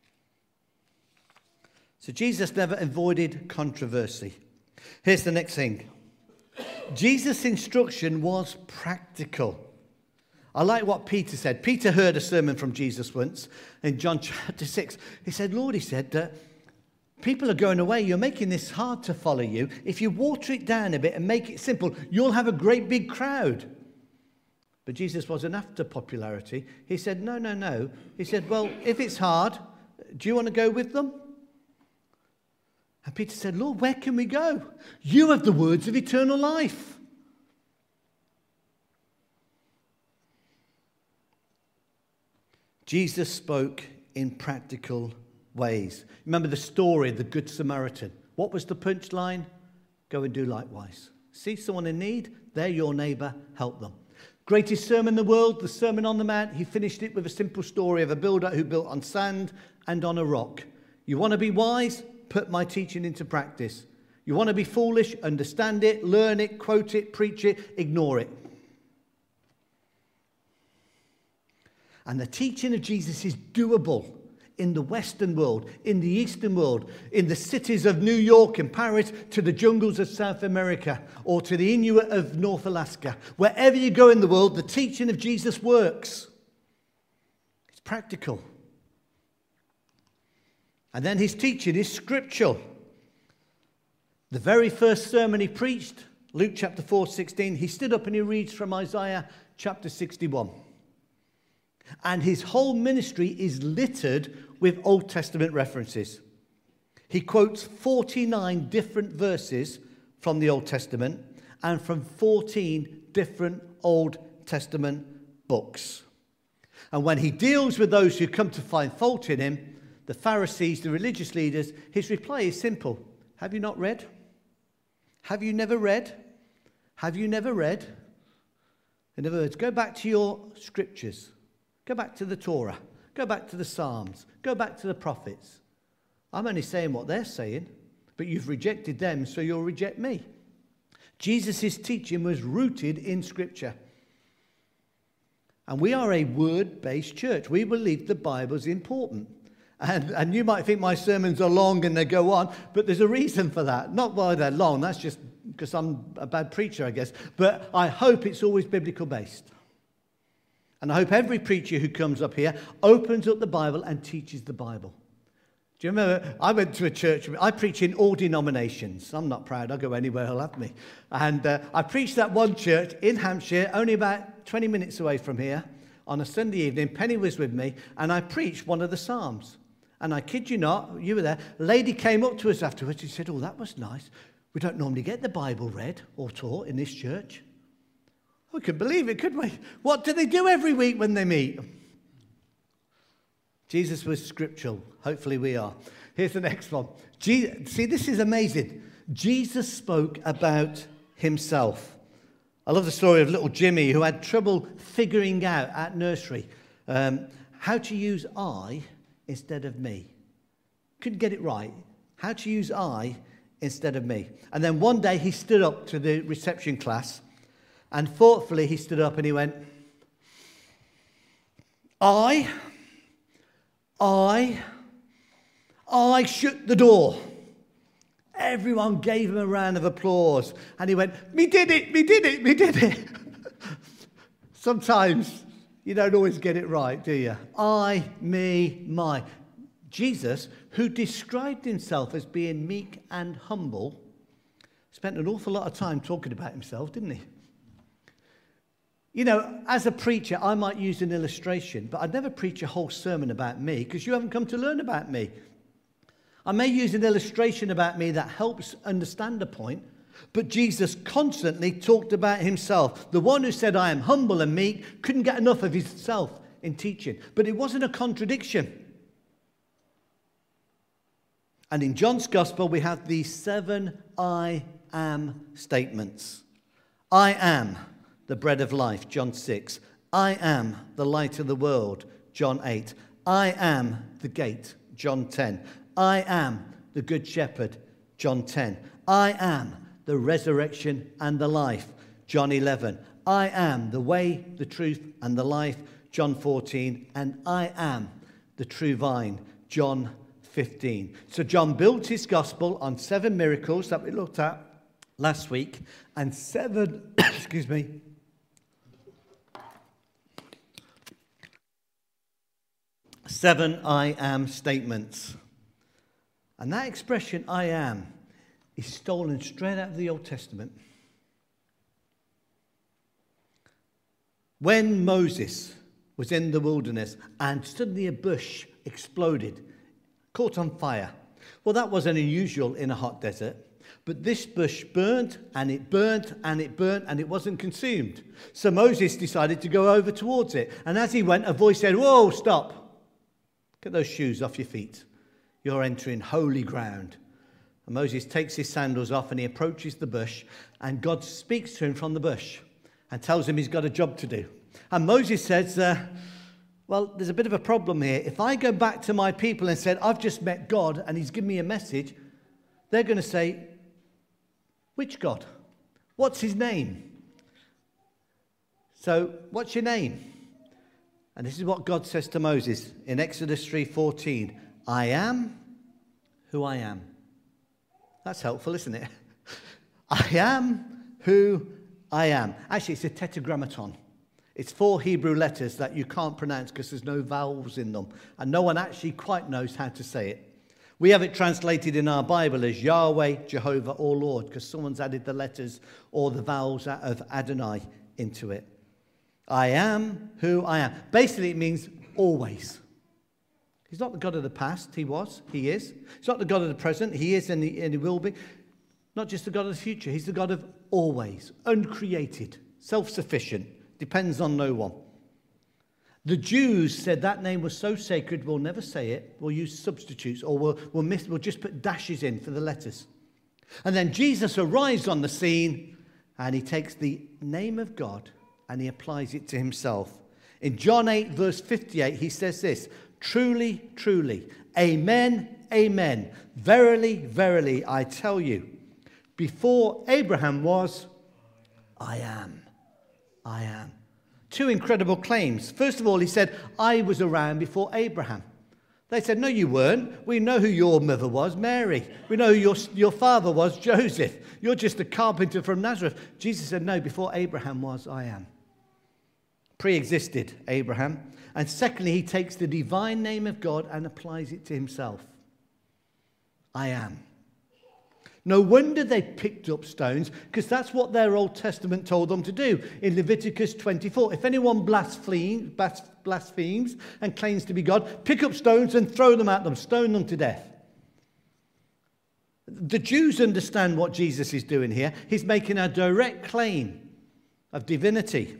So Jesus never avoided controversy. Here's the next thing. Jesus' instruction was practical. I like what Peter said. Peter heard a sermon from Jesus once in John chapter 6. He said, Lord, he said, people are going away. You're making this hard to follow you. If you water it down a bit and make it simple, you'll have a great big crowd. But Jesus wasn't after popularity. He said, no. He said, well, if it's hard, do you want to go with them? And Peter said, Lord, where can we go? You have the words of eternal life. Jesus spoke in practical ways. Remember the story of the Good Samaritan. What was the punchline? Go and do likewise. See someone in need? They're your neighbor. Help them. Greatest sermon in the world, the Sermon on the Mount. He finished it with a simple story of a builder who built on sand and on a rock. You want to be wise? Put my teaching into practice. You want to be foolish? Understand it, learn it, quote it, preach it, ignore it. And the teaching of Jesus is doable in the Western world, in the Eastern world, in the cities of New York and Paris, to the jungles of South America, or to the Inuit of North Alaska. Wherever you go in the world, the teaching of Jesus works. It's practical. And then his teaching is scriptural. The very first sermon he preached, Luke chapter 4:16, he stood up and he reads from Isaiah chapter 61. And his whole ministry is littered with Old Testament references. He quotes 49 different verses from the Old Testament and from 14 different Old Testament books. And when he deals with those who come to find fault in him, the Pharisees, the religious leaders, his reply is simple. Have you not read? Have you never read? Have you never read? In other words, go back to your scriptures. Go back to the Torah. Go back to the Psalms. Go back to the prophets. I'm only saying what they're saying, but you've rejected them, so you'll reject me. Jesus' teaching was rooted in Scripture. And we are a word-based church. We believe the Bible's important. And you might think my sermons are long and they go on, but there's a reason for that. Not why they're long, that's just because I'm a bad preacher, I guess. But I hope it's always biblical based. And I hope every preacher who comes up here opens up the Bible and teaches the Bible. Do you remember, I went to a church, I preach in all denominations. I'm not proud, I'll go anywhere he'll have me. And I preached at one church in Hampshire, only about 20 minutes away from here, on a Sunday evening. Penny was with me, and I preached one of the Psalms. And I kid you not, you were there, a lady came up to us afterwards. She said, oh, that was nice. We don't normally get the Bible read or taught in this church. We couldn't believe it, could we? What do they do every week when they meet? Jesus was scriptural. Hopefully we are. Here's the next one. See, this is amazing. Jesus spoke about himself. I love the story of little Jimmy who had trouble figuring out at nursery how to use I instead of me. Couldn't get it right. How to use I instead of me. And then one day he stood up to the reception class, and thoughtfully he stood up and he went, I shut the door. Everyone gave him a round of applause. And he went, me did it. Sometimes you don't always get it right, do you? I, me, my. Jesus, who described himself as being meek and humble, spent an awful lot of time talking about himself, didn't he? You know, as a preacher, I might use an illustration, but I'd never preach a whole sermon about me because you haven't come to learn about me. I may use an illustration about me that helps understand a point, but Jesus constantly talked about himself. The one who said, I am humble and meek, couldn't get enough of himself in teaching. But it wasn't a contradiction. And in John's Gospel, we have these 7 I am statements. I am the bread of life, John 6. I am the light of the world, John 8. I am the gate, John 10. I am the good shepherd, John 10. I am the resurrection and the life, John 11. I am the way, the truth, and the life, John 14. And I am the true vine, John 15. So John built his gospel on 7 miracles that we looked at last week, and 7, 7 I am statements. And that expression, I am, is stolen straight out of the Old Testament. When Moses was in the wilderness and suddenly a bush exploded, caught on fire. Well, that wasn't unusual in a hot desert. But this bush burnt, and it burnt, and it burnt, and it wasn't consumed. So Moses decided to go over towards it. And as he went, a voice said, whoa, stop. Get those shoes off your feet. You're entering holy ground. And Moses takes his sandals off and he approaches the bush, and God speaks to him from the bush and tells him he's got a job to do. And Moses says, well, there's a bit of a problem here. If I go back to my people and said, I've just met God and he's given me a message, they're going to say, which God? What's his name? So, what's your name? And this is what God says to Moses in Exodus 3:14. I am who I am. That's helpful, isn't it? I am who I am. Actually, it's a tetragrammaton. It's 4 Hebrew letters that you can't pronounce because there's no vowels in them. And no one actually quite knows how to say it. We have it translated in our Bible as Yahweh, Jehovah, or Lord, because someone's added the letters or the vowels of Adonai into it. I am who I am. Basically, it means always. He's not the God of the past. He was. He is. He's not the God of the present. He is and he will be. Not just the God of the future. He's the God of always. Uncreated. Self-sufficient. Depends on no one. The Jews said that name was so sacred, we'll never say it. We'll use substitutes, or we'll just put dashes in for the letters. And then Jesus arrives on the scene, and he takes the name of God, and he applies it to himself. In John 8, verse 58, he says this, truly, truly, amen, amen, verily, verily, I tell you, before Abraham was, I am. I am. 2 incredible claims. First of all, he said, I was around before Abraham. They said, no, you weren't. We know who your mother was, Mary. We know who your father was, Joseph. You're just a carpenter from Nazareth. Jesus said, no, before Abraham was, I am. Pre-existed Abraham. And secondly, he takes the divine name of God and applies it to himself. I am. No wonder they picked up stones, because that's what their Old Testament told them to do. In Leviticus 24, if anyone blasphemes and claims to be God, pick up stones and throw them at them, stone them to death. The Jews understand what Jesus is doing here. He's making a direct claim of divinity.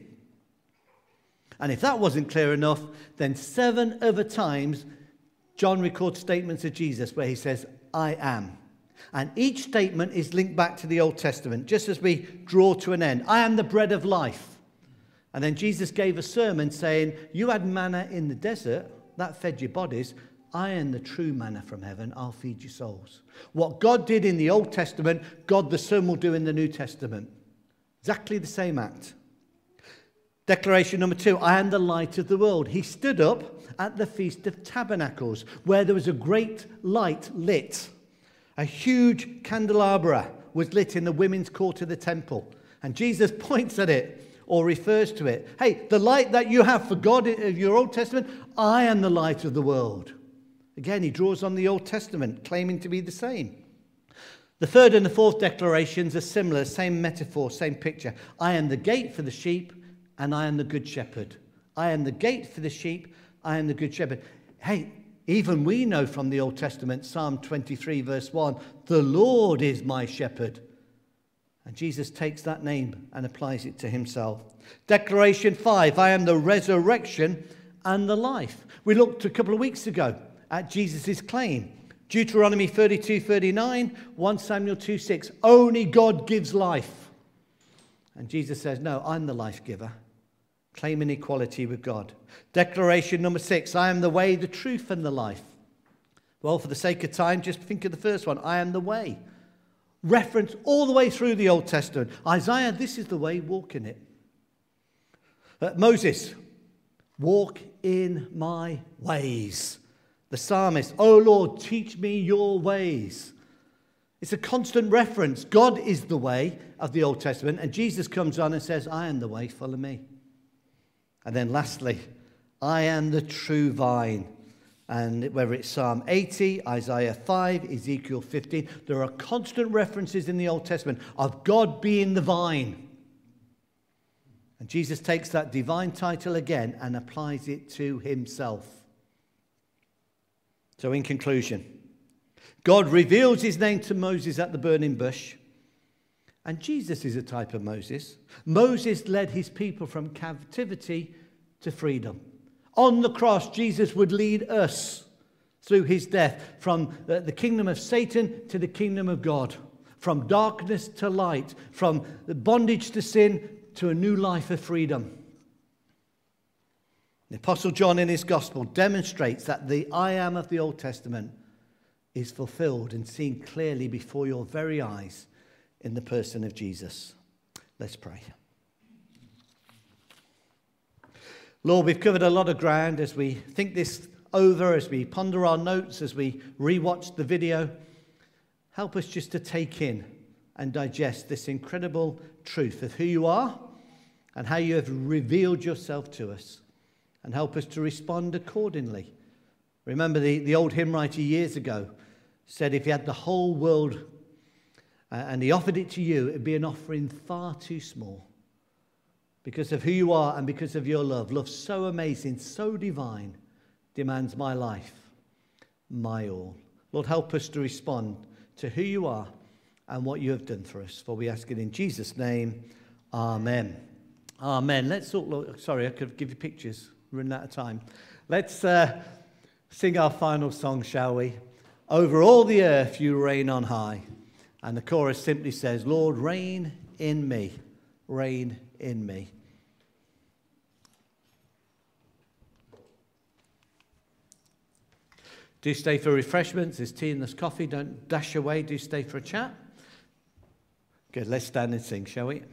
And if that wasn't clear enough, then 7 other times John records statements of Jesus where he says, I am. And each statement is linked back to the Old Testament, just as we draw to an end. I am the bread of life. And then Jesus gave a sermon saying, you had manna in the desert, that fed your bodies. I am the true manna from heaven, I'll feed your souls. What God did in the Old Testament, God the Son will do in the New Testament. Exactly the same act. Declaration number 2, I am the light of the world. He stood up at the Feast of Tabernacles, where there was a great light lit. A huge candelabra was lit in the women's court of the temple. And Jesus points at it, or refers to it. Hey, the light that you have for God in your Old Testament, I am the light of the world. Again, he draws on the Old Testament, claiming to be the same. The third and the fourth declarations are similar, same metaphor, same picture. I am the gate for the sheep, and I am the good shepherd. I am the gate for the sheep, I am the good shepherd. Hey, even we know from the Old Testament, Psalm 23, verse 1, the Lord is my shepherd. And Jesus takes that name and applies it to himself. Declaration 5, I am the resurrection and the life. We looked a couple of weeks ago at Jesus' claim. Deuteronomy 32:39, 1 Samuel 2:6, only God gives life. And Jesus says, no, I'm the life giver, claiming equality with God. Declaration number 6, I am the way, the truth, and the life. Well, for the sake of time, just think of the first one, I am the way. Reference all the way through the Old Testament. Isaiah, this is the way, walk in it. Moses, walk in my ways. The psalmist, oh Lord, teach me your ways. It's a constant reference. God is the way of the Old Testament, and Jesus comes on and says, I am the way, follow me. And then lastly, I am the true vine. And whether it's Psalm 80, Isaiah 5, Ezekiel 15, there are constant references in the Old Testament of God being the vine. And Jesus takes that divine title again and applies it to himself. So in conclusion, God reveals his name to Moses at the burning bush. And Jesus is a type of Moses. Moses led his people from captivity to freedom. On the cross, Jesus would lead us through his death from the kingdom of Satan to the kingdom of God, from darkness to light, from bondage to sin to a new life of freedom. The Apostle John in his gospel demonstrates that the I am of the Old Testament is fulfilled and seen clearly before your very eyes in the person of Jesus. Let's pray. Lord, we've covered a lot of ground as we think this over, as we ponder our notes, as we rewatch the video. Help us just to take in and digest this incredible truth of who you are and how you have revealed yourself to us. And help us to respond accordingly. Remember the old hymn writer years ago said if he had the whole world and he offered it to you, it would be an offering far too small. Because of who you are and because of your love. Love so amazing, so divine, demands my life, my all. Lord, help us to respond to who you are and what you have done for us. For we ask it in Jesus' name. Amen. Amen. Let's look. Sorry, I could give you pictures. We're running out of time. Let's sing our final song, shall we? Over all the earth you reign on high. And the chorus simply says, Lord, reign in me. Reign in me. Do stay for refreshments. There's tea and there's coffee. Don't dash away. Do stay for a chat. Good. Let's stand and sing, shall we?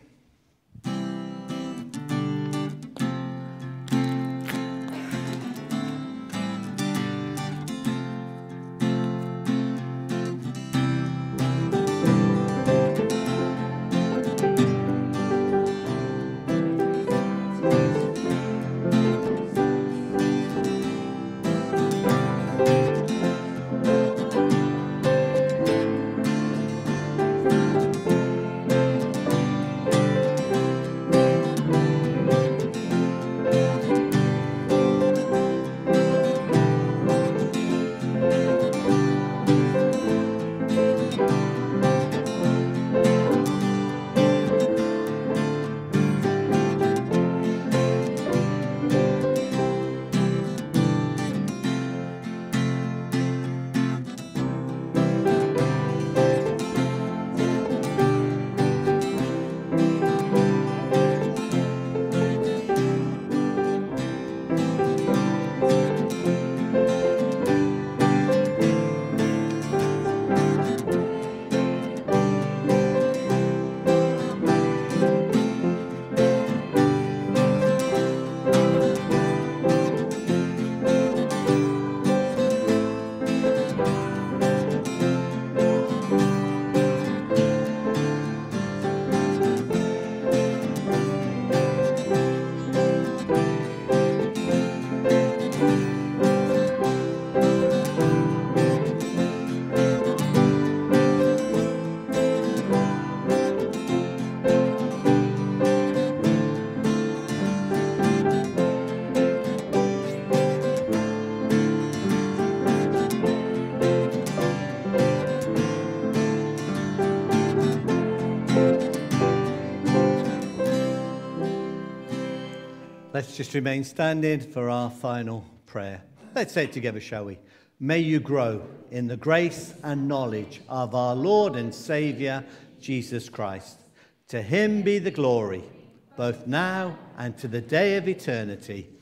Let's just remain standing for our final prayer. Let's say it together, shall we? May you grow in the grace and knowledge of our Lord and Saviour, Jesus Christ. To him be the glory, both now and to the day of eternity.